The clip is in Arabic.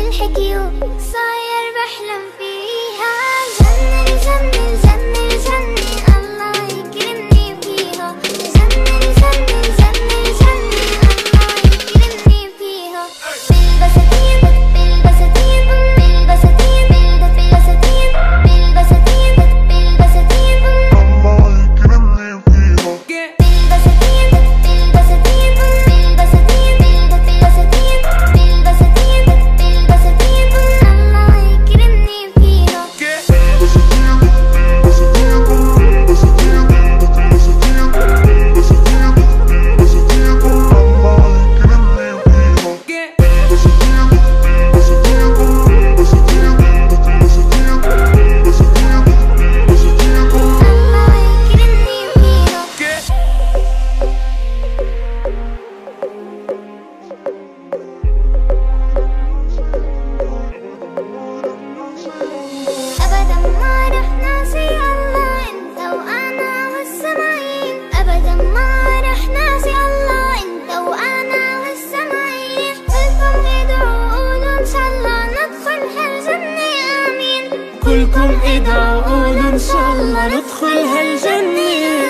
الحكي وصاير بحلم فيها. الجنة الجنة الجنة الجنة الله يكرمني فيها. الجنة الجنة الجنة الجنة الله يكرمني فيها. بالبساتين بالبساتين بالبساتين بالبساتين بالبساتين بالبساتين الله يكرمني فيها. بالبساتين بالبساتين بالبساتين بالبساتين بالبساتين بالبساتين الله يكرمني فيها. كلكم ادعوا قولوا ان شاء الله ندخل هالجنة.